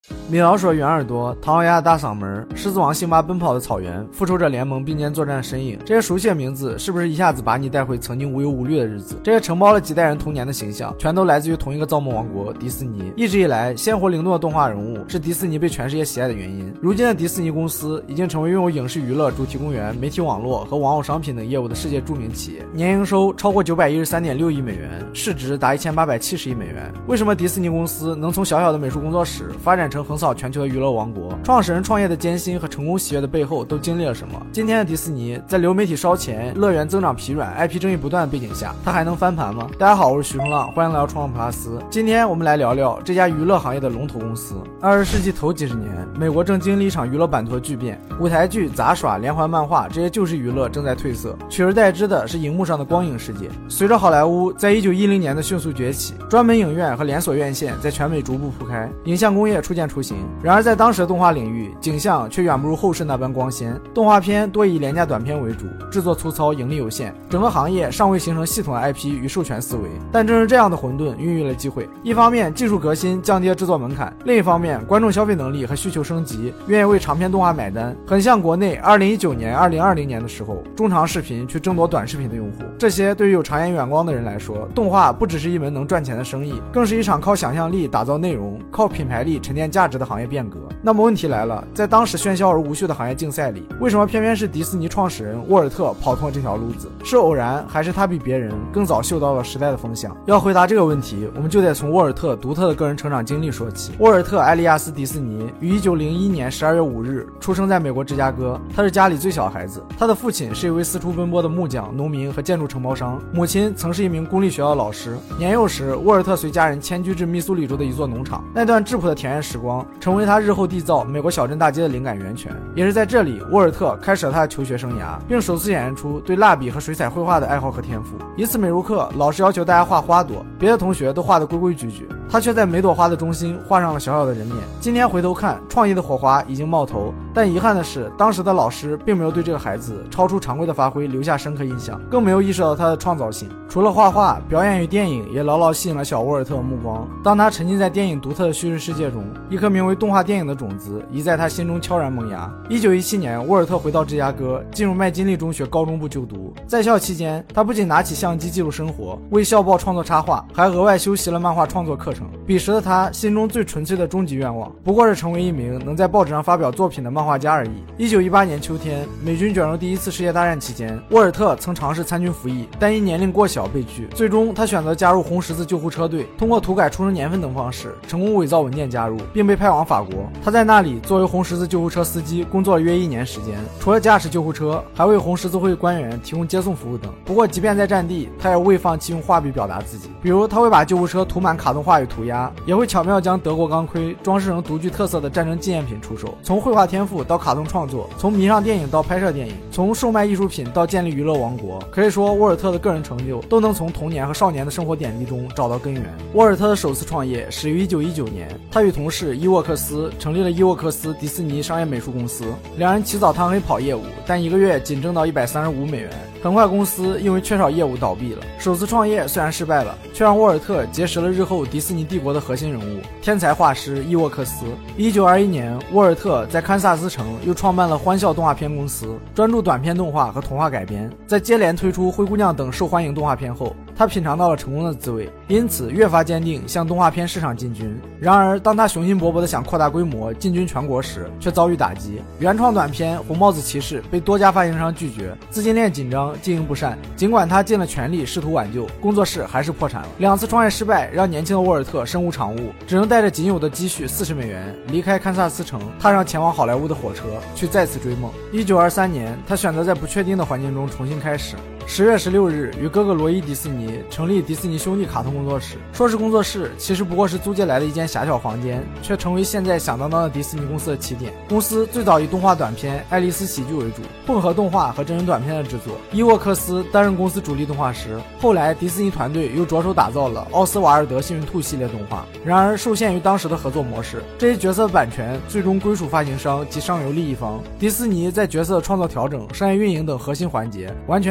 米老鼠圆耳朵，唐老鸭的大嗓门，狮子王辛巴奔跑的草原，复仇者联盟并肩作战的身影，这些熟悉的名字是不是一下子把你带回曾经无忧无虑的日子？这些承包了几代人童年的形象，全都来自于同一个造梦王国迪士尼。一直以来，鲜活灵动的动画人物是迪士尼被全世界喜爱的原因。如今的迪士尼公司已经成为拥有影视娱乐、主题公园、媒体网络和玩偶商品等业务的世界著名企业，年营收超过913.6亿美元，市值达1870亿美元。为什么迪士尼公司能从小小的美术工作室发展成横扫全球的娱乐王国？创始人创业的艰辛和成功喜悦的背后都经历了什么？今天的迪士尼在流媒体烧钱、乐园增长疲软、IP 争议不断的背景下，它还能翻盘吗？大家好，我是徐冲浪，欢迎来到冲浪普拉斯。今天我们来聊聊这家娱乐行业的龙头公司。20世纪头几十年，美国正经历一场娱乐版图的巨变，舞台剧、杂耍、连环漫画这些旧式娱乐正在褪色，取而代之的是荧幕上的光影世界。随着好莱坞在1910年的迅速崛起，专门影院和连锁院线在全美逐步铺开，影像工业初见雏形。然而在当时的动画领域，景象却远不如后世那般光鲜，动画片多以廉价短片为主，制作粗糙，盈利有限，整个行业尚未形成系统的 IP 与授权思维。但正是这样的混沌孕育了机会，一方面技术革新降低了制作门槛，另一方面观众消费能力和需求升级，愿意为长篇动画买单，很像国内2019年、2020年的时候，中长视频去争夺短视频的用户。这些对于有长远眼光的人来说，动画不只是一门能赚钱的生意，更是一场靠想象力打造内容、靠品牌力沉淀价值的行业变革。那么问题来了，在当时喧嚣而无序的行业竞赛里，为什么偏偏是迪士尼创始人沃尔特跑通了这条路子？是偶然，还是他比别人更早嗅到了时代的风向？要回答这个问题，我们就得从沃尔特独特的个人成长经历说起。沃尔特·埃利亚斯·迪士尼于1901年12月5日出生在美国芝加哥，他是家里最小的孩子。他的父亲是一位四处奔波的木匠、农民和建筑承包商，母亲曾是一名公立学校的老师。年幼时，沃尔特随家人迁居至密苏里州的一座农场，那段质朴的田园时光成为他日后缔造美国小镇大街的灵感源泉。也是在这里，沃尔特开始了他的求学生涯，并首次显现出对蜡笔和水彩绘画的爱好和天赋。一次美术课，老师要求大家画花朵，别的同学都画得规规矩矩，他却在每朵花的中心画上了小小的人面。今天回头看，创意的火花已经冒头，但遗憾的是，当时的老师并没有对这个孩子超出常规的发挥留下深刻印象，更没有意识到他的创造性。除了画画，表演与电影也牢牢吸引了小沃尔特的目光。当他沉浸在电影独特的叙事世界中，一颗名为动画电影的种子已在他心中悄然萌芽。1917年，沃尔特回到芝加哥，进入麦金利中学高中部就读。在校期间，他不仅拿起相机记录生活，为校报创作插画，还额外修习了漫画创作课程。彼时的他心中最纯粹的终极愿望，不过是成为一名能在报纸上发表作品的漫画家而已。1918年秋天，美军卷入第一次世界大战期间，沃尔特曾尝试参军服役，但因年龄过小被拒。最终，他选择加入红十字救护车队，通过涂改出生年份等方式，成功伪造文件加入，并被派往法国。他在那里作为红十字救护车司机工作了约1年时间，除了驾驶救护车，还为红十字会官员提供接送服务等。不过，即便在战地，他也未放弃用画笔表达自己。比如，他会把救护车涂满卡通画与涂鸦，也会巧妙将德国钢盔装饰成独具特色的战争纪念品出售。从绘画天赋到卡通创作，从迷上电影到拍摄电影，从售卖艺术品到建立娱乐王国，可以说沃尔特的个人成就都能从童年和少年的生活点滴中找到根源。沃尔特的首次创业始于1919年，他与同事伊沃克斯成立了伊沃克斯迪士尼商业美术公司，两人起早贪黑跑业务，但1个月仅挣到135美元。很快公司因为缺少业务倒闭了。首次创业虽然失败了，却让沃尔特结识了日后迪士尼帝国的核心人物，天才画师伊沃克斯。1921年，沃尔特在堪萨斯城又创办了欢笑动画片公司，专注短片动画和童话改编。在接连推出灰姑娘等受欢迎动画片后，他品尝到了成功的滋味，因此越发坚定向动画片市场进军。然而当他雄心勃勃地想扩大规模进军全国时，却遭遇打击。原创短片《红帽子骑士》被多家发行商拒绝，资金链紧张，经营不善。尽管他尽了全力试图挽救，工作室还是破产了。2次创业失败让年轻的沃尔特身无长物，只能带着仅有的积蓄40美元离开堪萨斯城，踏上前往好莱坞的火车，去再次追梦。1923年，他选择在不确定的环境中重新开始。10月16日，与哥哥罗伊·迪士尼成立迪士尼兄弟卡通工作室。说是工作室，其实不过是租借来的一间狭小房间，却成为现在响当当的迪士尼公司的起点。公司最早以动画短片《爱丽丝喜剧》为主，混合动画和真人短片的制作。伊沃克斯担任公司主力动画师。后来，迪士尼团队又着手打造了奥斯瓦尔德幸运兔系列动画。然而，受限于当时的合作模式，这些角色版权最终归属发行商及上游利益方。迪士尼在角色创造调整、商业运营等核心环节完全丧失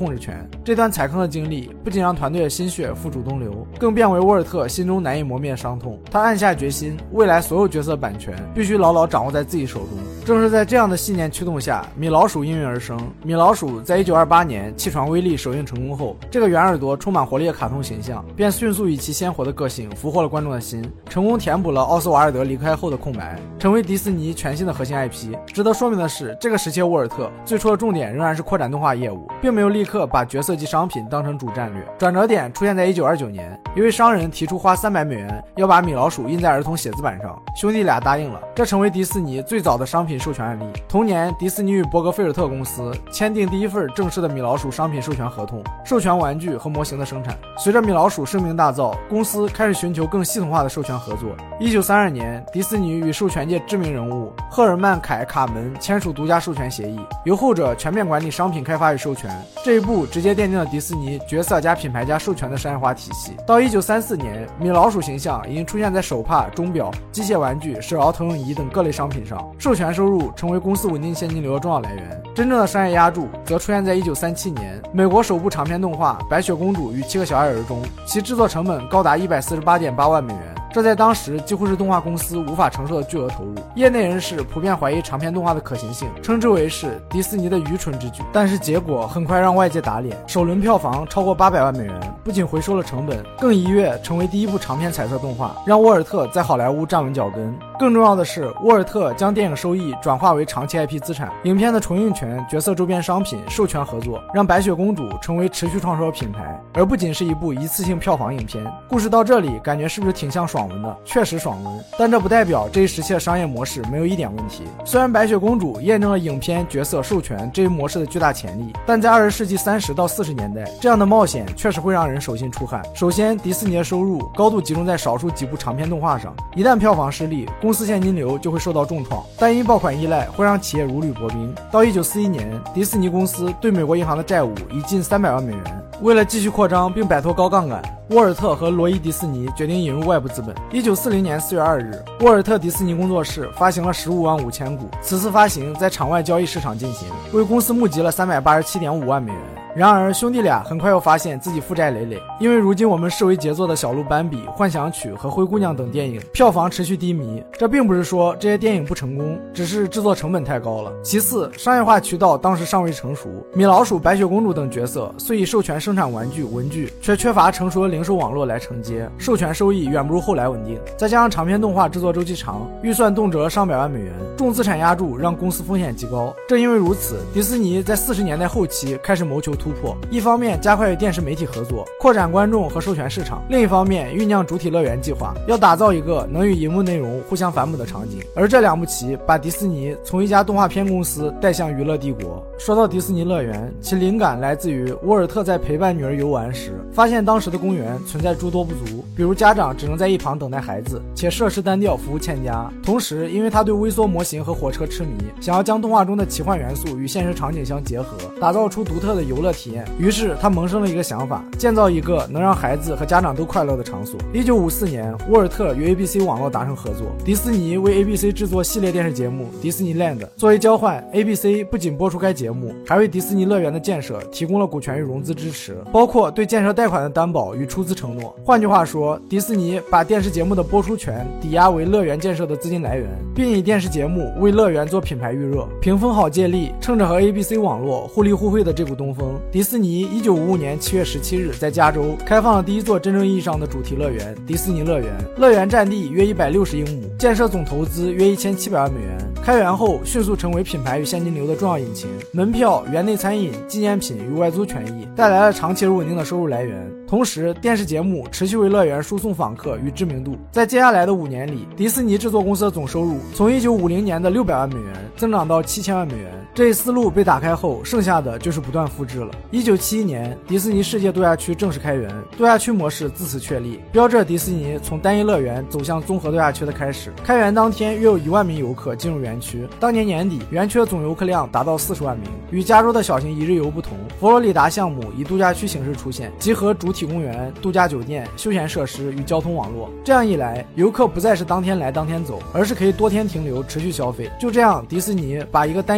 控制权。这段踩坑的经历不仅让团队的心血付诸东流，更变为沃尔特心中难以磨灭的伤痛。他暗下决心，未来所有角色版权必须牢牢掌握在自己手中。正是在这样的信念驱动下，米老鼠应运而生。米老鼠在1928年气船威力首映成功后，这个圆耳朵充满活力的卡通形象便迅速以其鲜活的个性俘获了观众的心，成功填补了奥斯瓦尔德离开后的空白，成为迪士尼全新的核心 IP。 值得说明的是，这个时期的沃尔特最初的重点仍然是扩展动画业务，并没有立刻把角色及商品当成主战略。转折点出现在1929年，一位商人提出花300美元要把米老鼠印在儿童写字板上，兄弟俩答应了，这成为迪士尼最早的商品授权案例。同年，迪士尼与伯格菲尔特公司签订第一份正式的米老鼠商品授权合同，授权玩具和模型的生产。随着米老鼠声名大噪，公司开始寻求更系统化的授权合作。1932年，迪士尼与授权界知名人物赫尔曼·凯·卡门签署独家授权协议，由后者全面管理商品开发与授权。这一步直接奠定了迪士尼角色加品牌加授权的商业化体系。到1934年，米老鼠形象已经出现在手帕、钟表、机械玩具、手摇投影仪等各类商品上，授权收入成为公司稳定现金流的重要来源。真正的商业压注则出现在1937年，美国首部长篇动画《白雪公主与7个小矮人》中，其制作成本高达148.8万美元，这在当时几乎是动画公司无法承受的巨额投入。业内人士普遍怀疑长篇动画的可行性，称之为是迪士尼的愚蠢之举。但是结果很快让外界打脸，首轮票房超过800万美元，不仅回收了成本，更一跃成为第一部长篇彩色动画，让沃尔特在好莱坞站稳脚跟。更重要的是，沃尔特将电影收益转化为长期 IP 资产，影片的重映权、角色周边商品授权合作，让白雪公主成为持续创收的品牌，而不仅是一部一次性票房影片。故事到这里感觉是不是挺像爽文的？确实爽文，但这不代表这一时期的商业模式没有一点问题。虽然白雪公主验证了影片角色授权这一模式的巨大潜力，但在20世纪30到40年代，这样的冒险确实会让人手心出汗。首先，迪士尼的收入高度集中在少数几部长篇动画上，一旦票房失利，公司现金流就会受到重创，单一爆款依赖会让企业如履薄冰。到1941年，迪士尼公司对美国银行的债务已近300万美元。为了继续扩张并摆脱高杠杆，沃尔特和罗伊·迪士尼决定引入外部资本。1940年4月2日，沃尔特迪士尼工作室发行了15万5千股，此次发行在场外交易市场进行，为公司募集了387.5万美元。然而兄弟俩很快又发现自己负债累累，因为如今我们视为杰作的小鹿斑比、幻想曲和灰姑娘等电影票房持续低迷，这并不是说这些电影不成功，只是制作成本太高了。其次，商业化渠道当时尚未成熟，米老鼠、白雪公主等角色虽已授权生产玩具、文具，却缺乏成熟的零售网络来承接，授权收益远不如后来稳定。再加上长篇动画制作周期长，预算动辄上百万美元，重资产压注让公司风险极高。正因为如此，迪士尼在40年代后期开始谋求突破，一方面加快与电视媒体合作，扩展观众和授权市场；另一方面酝酿主体乐园计划，要打造一个能与荧幕内容互相反哺的场景。而这两步棋把迪士尼从一家动画片公司带向娱乐帝国。说到迪士尼乐园，其灵感来自于沃尔特在陪伴女儿游玩时，发现当时的公园存在诸多不足，比如家长只能在一旁等待孩子，且设施单调，服务欠佳。同时，因为他对微缩模型和火车痴迷，想要将动画中的奇幻元素与现实场景相结合，打造出独特的游乐体验。于是他萌生了一个想法，建造一个能让孩子和家长都快乐的场所。1954年，沃尔特与 ABC 网络达成合作，迪士尼为 ABC 制作系列电视节目迪士尼 Land。 作为交换， ABC 不仅播出该节目，还为迪士尼乐园的建设提供了股权与融资支持，包括对建设贷款的担保与出资承诺。换句话说，迪士尼把电视节目的播出权抵押为乐园建设的资金来源，并以电视节目为乐园做品牌预热。屏风好借力，趁着和 ABC 网络互利互惠的这股东风，迪士尼1955年7月17日在加州开放了第一座真正意义上的主题乐园——迪士尼乐园。乐园占地约160英亩，建设总投资约1700万美元。开园后迅速成为品牌与现金流的重要引擎，门票、园内餐饮、纪念品与外租权益带来了长期而稳定的收入来源。同时，电视节目持续为乐园输送访客与知名度。在接下来的5年里，迪士尼制作公司的总收入从1950年的600万美元增长到7000万美元。这一思路被打开后，剩下的就是不断复制了。1971年，迪士尼世界度假区正式开园，度假区模式自此确立，标志着迪士尼从单一乐园走向综合度假区的开始。开园当天，约有1万名游客进入园区。当年年底，园区的总游客量达到40万名。与加州的小型一日游不同，佛罗里达项目以度假区形式出现，集合主体公园、度假酒店、休闲设施与交通网络。这样一来，游客不再是当天来当天走，而是可以多天停留，持续消费。就这样，迪士尼把一个单一的作品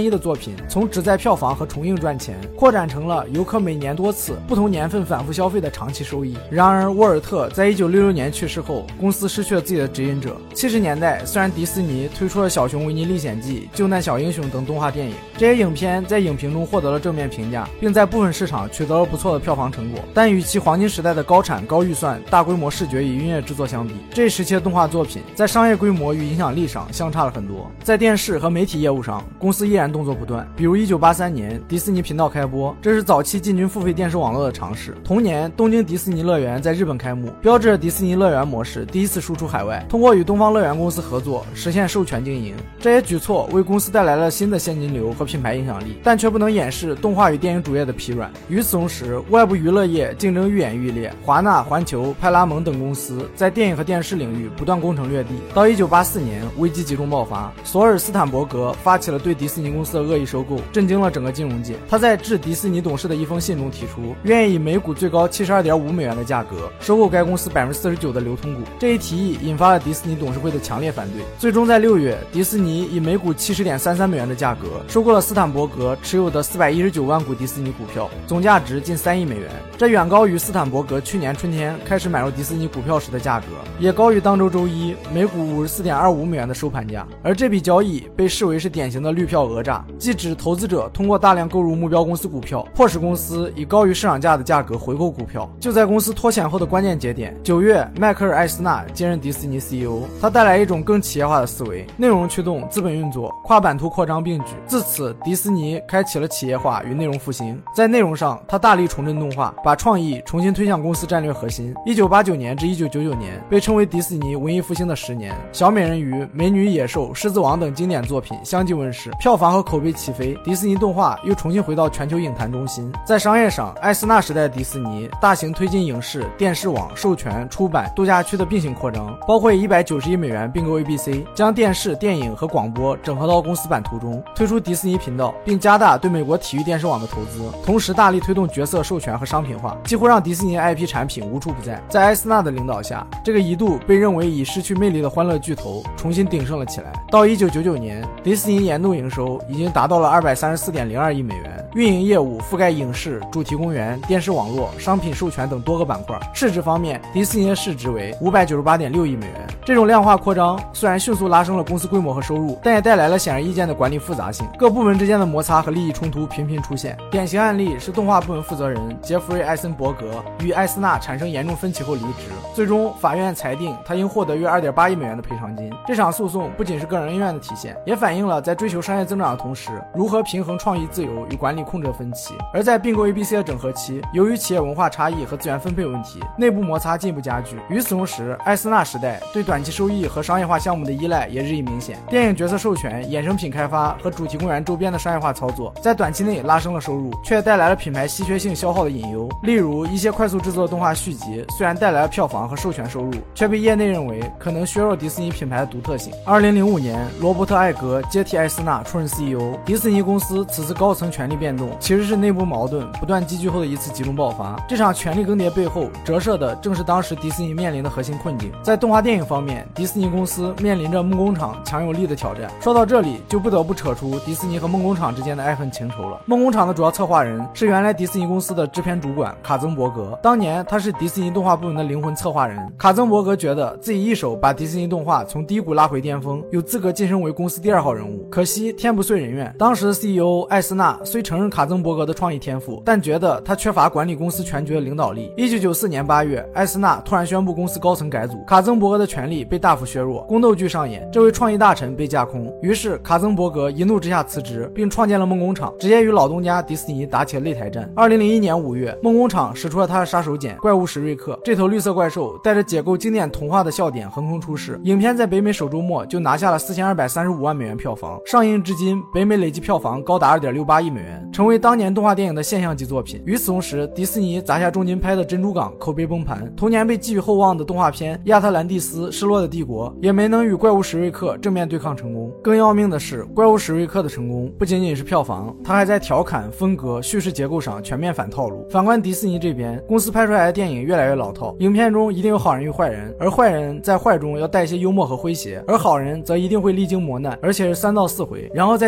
品从只在票房和重映赚钱，扩展成了游客每年多次、不同年份反复消费的长期收益。然而，沃尔特在1966年去世后，公司失去了自己的指引者。70年代，虽然迪士尼推出了《小熊维尼历险记》、《救难小英雄》等动画电影，这些影片在影评中获得了正面评价，并在部分市场取得了不错的票房成果，但与其黄金时代的高产、高预算、大规模视觉与音乐制作相比，这一时期的动画作品在商业规模与影响力上相差了很多。在电视和媒体业务上，公司依然动作不断，比如1983年迪士尼频道开播，这是早期进军付费电视网络的尝试。同年，东京迪士尼乐园在日本开幕，标志着迪士尼乐园模式第一次输出海外，通过与东方乐园公司合作实现授权经营。这些举措为公司带来了新的现金流和品牌影响力，但却不能掩饰动画与电影主业的疲软。与此同时，外部娱乐业竞争愈演愈烈，华纳、环球、派拉蒙等公司在电影和电视领域不断攻城略地。到1984年，危机集中爆发，索尔斯坦伯格发起了对迪士尼公司的恶意收购，震惊了整个金融界。他在致迪士尼董事的一封信中提出，愿意以每股最高72.5美元的价格收购该公司49%的流通股。这一提议引发了迪士尼董事会的强烈反对。最终在6月，迪士尼以每股70.33美元的价格收购了斯坦伯格持有的419万股迪士尼股票，总价值近3亿美元。这远高于斯坦伯格去年春天开始买入迪士尼股票时的价格，也高于当周周一每股54.25美元的收盘价。而这笔交易被视为是典型的绿票讹诈，即指投资者通过大量购入目标公司股票，迫使公司以高于市场价的价格回购股票。就在公司脱险后的关键节点，9月，迈克尔·艾斯纳接任迪士尼 CEO， 他带来一种更企业化的思维，内容驱动，资本运作，跨版图扩张并举。自此，迪士尼开启了企业化与内容复兴。在内容上，他大力重振动画，把创意重新推向公司战略核心。1989年至1999年被称为迪士尼文艺复兴的10年，小美人鱼、美女与野兽、狮子王等经典作品相继问世，票房和口碑齐飞，迪士尼动画又重新回到全球影坛中心。在商业上，艾斯纳时代的迪士尼大型推进影视、电视网、授权、出版、度假区的并行扩张，包括以190亿美元并购 ABC， 将电视、电影和广播整合到公司版图中，推出迪士尼频道，并加大对美国体育电视网的投资，同时大力推动角色授权和商品化，几乎让迪士尼 IP 产品无处不在。在艾斯纳的领导下，这个一度被认为已失去魅力的欢乐巨头重新鼎盛了起来。到1999年，迪士尼年度营收已经达到了234.02亿美元，运营业务覆盖影视、主题公园、电视网络、商品授权等多个板块。市值方面，迪士尼的市值为598.6亿美元。这种量化扩张虽然迅速拉升了公司规模和收入，但也带来了显而易见的管理复杂性，各部门之间的摩擦和利益冲突频频出现。典型案例是动画部门负责人杰弗瑞·艾森伯格与艾斯纳产生严重分歧后离职，最终法院裁定他应获得约2.8亿美元的赔偿金。这场诉讼不仅是个人恩怨的体现，也反映了在追求商业增长的同时，如何平衡创意自由与管理控制的分歧。而在并购 ABC 的整合期，由于企业文化差异和资源分配问题，内部摩擦进一步加剧。与此同时，艾斯纳时代对短期收益和商业化项目的依赖也日益明显，电影角色授权、衍生品开发和主题公园周边的商业化操作在短期内拉升了收入，却带来了品牌稀缺性消耗的隐忧。例如，一些快速制作的动画续集虽然带来了票房和授权收入，却被业内认为可能削弱迪士尼品牌的独特性。2005年，罗伯特·艾格接替艾斯纳出任 CEO， 迪士尼公司此次高层权力变动其实是内部矛盾不断积聚后的一次集中爆发。这场权力更迭背后折射的正是当时迪士尼面临的核心困境。在动画电影方面，迪士尼公司面临着梦工厂强有力的挑战。说到这里，就不得不扯出迪士尼和梦工厂之间的爱恨情仇了。梦工厂的主要策划人是原来迪士尼公司的制片主管卡曾伯格，当年他是迪士尼动画部门的灵魂策划人。卡曾伯格觉得自己一手把迪士尼动画从低谷拉回巅峰，有资格晋升为公司第2号人物。可惜天不遂人愿，当时的 CEO 艾斯纳虽承认卡曾伯格的创意天赋，但觉得他缺乏管理公司全局的领导力。1994年8月，艾斯纳突然宣布公司高层改组，卡曾伯格的权力被大幅削弱，宫斗剧上演，这位创意大臣被架空。于是卡曾伯格一怒之下辞职，并创建了梦工厂，直接与老东家迪士尼打起了擂台战。2001年5月，梦工厂使出了他的杀手锏怪物史瑞克，这头绿色怪兽带着解构经典童话的笑点横空出世，影片在北美首周末就拿下了4235万美元票房，上映至今北美累计票房高达2.68亿美元，成为当年动画电影的现象级作品。与此同时，迪士尼砸下重金拍的珍珠港口碑崩盘，同年被寄予厚望的动画片亚特兰蒂斯失落的帝国也没能与怪物史瑞克正面对抗成功。更要命的是，怪物史瑞克的成功不仅仅是票房，他还在调侃、风格、叙事结构上全面反套路。反观迪士尼这边，公司拍出来的电影越来越老套，影片中一定有好人与坏人，而坏人在坏中要带一些幽默和诙谐，而好人则一定会历经磨难，而且是3到4回，然后在经历了多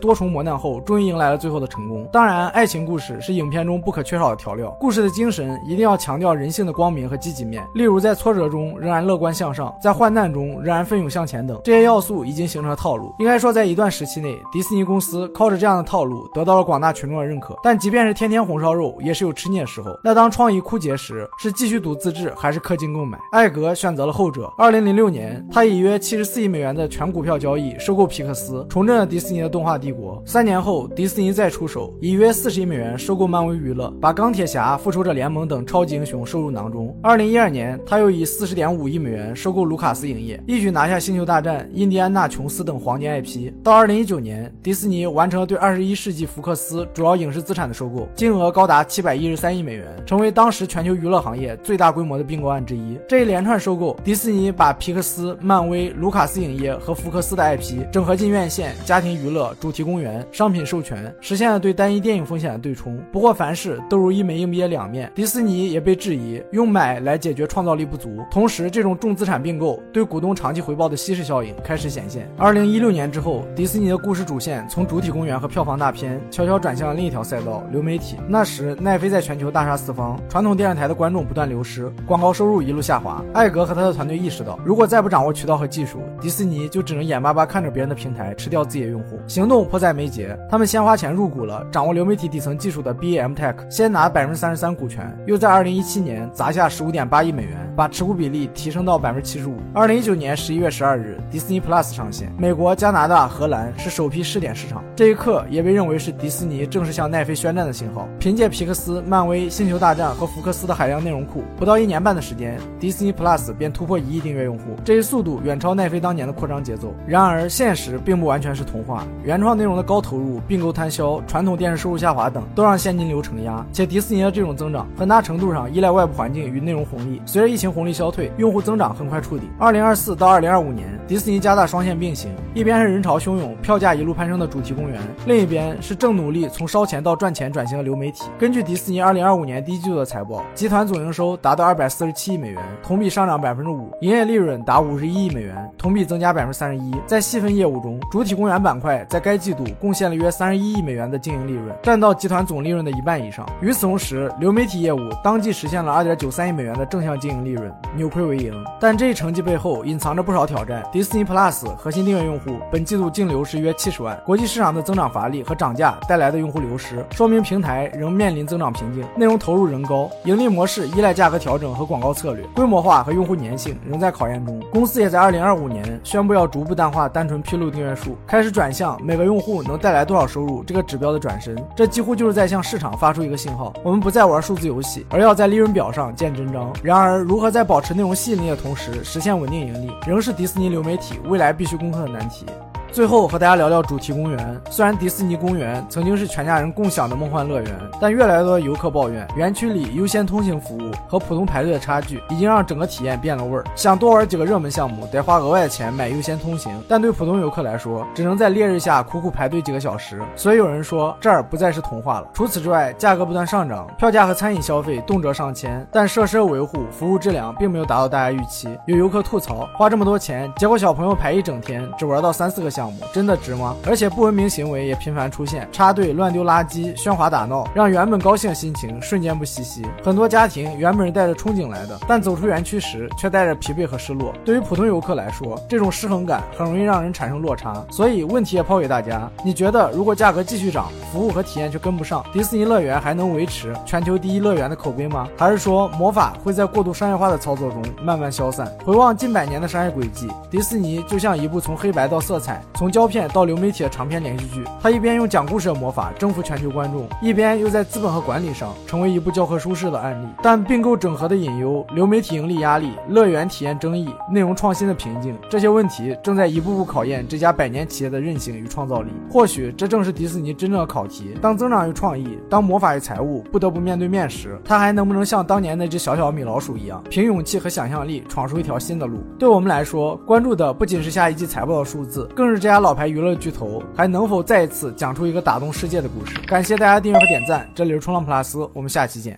多重磨难后，终于迎来了最后的成功。当然，爱情故事是影片中不可缺少的调料，故事的精神一定要强调人性的光明和积极面，例如在挫折中仍然乐观向上，在患难中仍然奋勇向前等，这些要素已经形成了套路。应该说，在一段时期内，迪士尼公司靠着这样的套路得到了广大群众的认可。但即便是天天红烧肉，也是有吃腻的时候。那当创意枯竭时，是继续赌自制还是氪金购买？艾格选择了后者。2006年，他以约74亿美元的全股票交易收购皮克斯，重振了迪士尼的动画帝国。3年后，迪士尼再出手，以约40亿美元收购漫威娱乐，把钢铁侠、复仇者联盟等超级英雄收入囊中。2012年，他又以40.5亿美元收购卢卡斯影业，一举拿下星球大战、印第安纳琼斯等黄金 IP。到2019年，迪士尼完成了对21世纪福克斯主要影视资产的收购，金额高达713亿美元，成为当时全球娱乐行业最大规模的并购案之一。这一连串收购，迪士尼把皮克斯、漫威、卢卡斯影业和福克斯的 IP 整合进院线、家庭娱乐、主题公园、商品授权，实现了对单一电影风险的对冲。不过凡事都如一枚硬币的两面，迪士尼也被质疑用买来解决创造力不足，同时这种重资产并购对股东长期回报的稀释效应开始显现。2016年之后，迪士尼的故事主线从主体公园和票房大片悄悄转向了另一条赛道——流媒体。那时奈飞在全球大杀四方，传统电视台的观众不断流失，广告收入一路下滑。艾格和他的团队意识到，如果再不掌握渠道和技术，迪士尼就只能眼巴巴看着别人的平台吃掉自己的用户。行动迫在眉睫，他们先花钱入股了掌握流媒体底层技术的 BAM Tech， 先拿33%股权，又在2017年砸下15.8亿美元，把持股比例提升到75%。2019年11月12日，迪士尼 Plus 上线，美国、加拿大、荷兰是首批试点市场。这一刻也被认为是迪士尼正式向奈飞宣战的信号。凭借皮克斯、漫威、星球大战和福克斯的海量内容库，不到1年半的时间，迪士尼 Plus 便突破1亿订阅用户，这一速度远超奈飞当年的扩张节奏。然而现实并不完全是童话，原创内容的高投入、并购摊销、传统电视收入下滑等，都让现金流承压。且迪士尼的这种增长很大程度上依赖外部环境与内容红利，随着疫情红利消退，用户增长很快触底。2024到2025年，迪士尼加大双线并行，一边是人潮汹涌、票价一路攀升的主题公园，另一边是正努力从烧钱到赚钱转型的流媒体。根据迪士尼2025年第一季度的财报，集团总营收达到247亿美元，同比上涨5%，营业利润达51亿美元，同比增加31%。在细分业务中，主体公园板块在该季度贡献了约31亿美元的经营利润，占到集团总利润的1半以上。与此同时，流媒体业务当季实现了2.93亿美元的正向经营利润，扭亏为盈。但这一成绩背后隐藏着不少挑战。迪士尼 Plus 核心订阅用户本季度净流失约70万，国际市场的增长乏力和涨价带来的用户流失，说明平台仍面临增长瓶颈，内容投入仍高，盈利模式依赖价格调整和广告策略，规模化和用户粘性仍在考验中。公司也在2025年宣布要逐步淡化单纯披露订阅数，开始转向每个用户能带来多少收入这个指标的转身。这几乎就是在向市场发出一个信号，我们不再玩数字游戏，而要在利润表上见真章。然而，如何在保持内容吸引力的同时实现稳定盈利，仍是迪士尼流媒体未来必须攻克的难题。最后和大家聊聊主题公园。虽然迪士尼公园曾经是全家人共享的梦幻乐园，但越来越多的游客抱怨，园区里优先通行服务和普通排队的差距已经让整个体验变了味儿。想多玩几个热门项目，得花额外的钱买优先通行，但对普通游客来说，只能在烈日下苦苦排队几个小时。所以有人说，这儿不再是童话了。除此之外，价格不断上涨，票价和餐饮消费动辄上千，但设施维护、服务质量并没有达到大家预期。有游客吐槽，花这么多钱，结果小朋友排一整天，只玩到3-4个项目，真的值吗？而且不文明行为也频繁出现，插队、乱丢垃圾、喧哗打闹，让原本高兴的心情瞬间不稀稀。很多家庭原本是带着憧憬来的，但走出园区时却带着疲惫和失落。对于普通游客来说，这种失衡感很容易让人产生落差。所以问题也抛给大家，你觉得如果价格继续涨，服务和体验却跟不上，迪士尼乐园还能维持全球第一乐园的口碑吗？还是说魔法会在过度商业化的操作中慢慢消散？回望近100年的商业轨迹，迪士尼就像一部从黑白到色彩，从胶片到流媒体的长篇连续剧。它一边用讲故事的魔法征服全球观众，一边又在资本和管理上成为一部教科书式的案例。但并购整合的隐忧、流媒体盈利压力、乐园体验争议、内容创新的瓶颈，这些问题正在一步步考验这家100年企业的韧性与创造力。或许这正是迪士尼真正的考题。当增长与创意，当魔法与财务不得不面对面时，它还能不能像当年那只小小米老鼠一样，凭勇气和想象力闯出一条新的路？对我们来说，关注的不仅是下一季财报的数字，更是这家老牌娱乐巨头还能否再一次讲出一个打动世界的故事。感谢大家订阅和点赞，这里是冲浪 plus， 我们下期见。